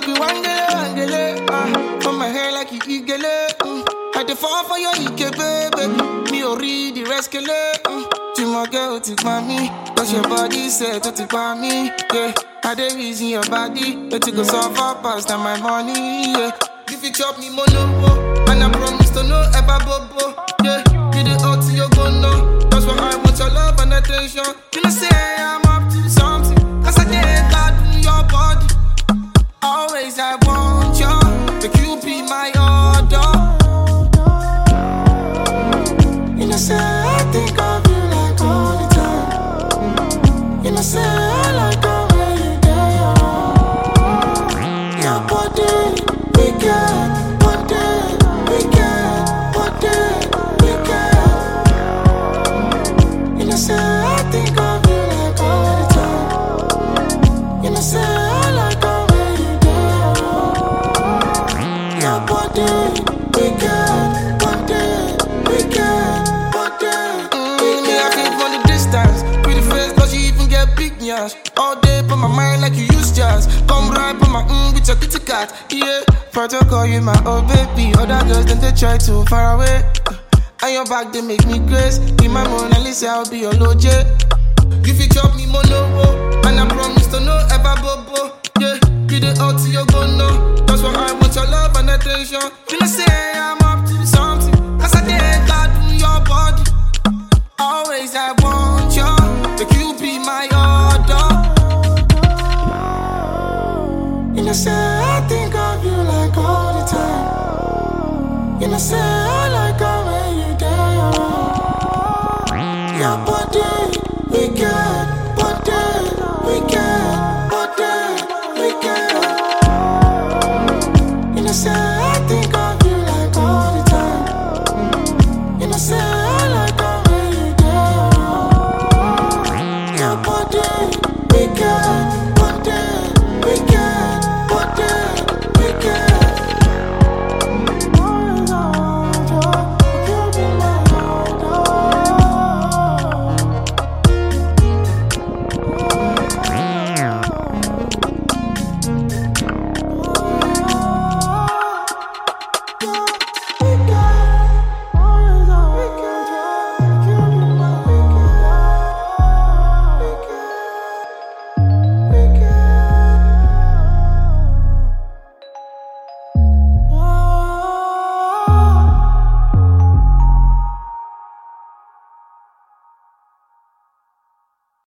you wangele, on my hair like you igele. I dey fall for your ike, baby. Me ori the rescale. To my girl, take mommy. Cause your body said to take me. Yeah, I dey reason your body. Let you go suffer past than my money. Yeah, if you chop me mono, and I promise to no ever bobo. Yeah, you the out to your go no. That's why I want your love and attention. You know say I'm up to something. Cause I can't God in your body. Always I want you. The you be my order. You know say I think of you like all the time. You know say I like the way you do. Your body, we can. One day, we can. One day, we can. You know say I think of you like all the time. You know say I like the way you do. Your body, we can. One day, we can. One day, we can. I think from the distance, pretty face, cause you even get big nyash. All day put my mind like you use jazz. Come right put my with your kitty cat. Yeah, protocol you my old baby. Other girls then they try to far away. And your back they make me grace. Be my Mona Lisa, I'll be your Loj. If you chop me mono, and I promise to no ever bobo. Yeah, you the out to your go no. That's why I want your love and attention. You know say I'm up to something. Cause I can't God in your body. Always I want you. The you be my order. You know say I think of you like all the time. You know say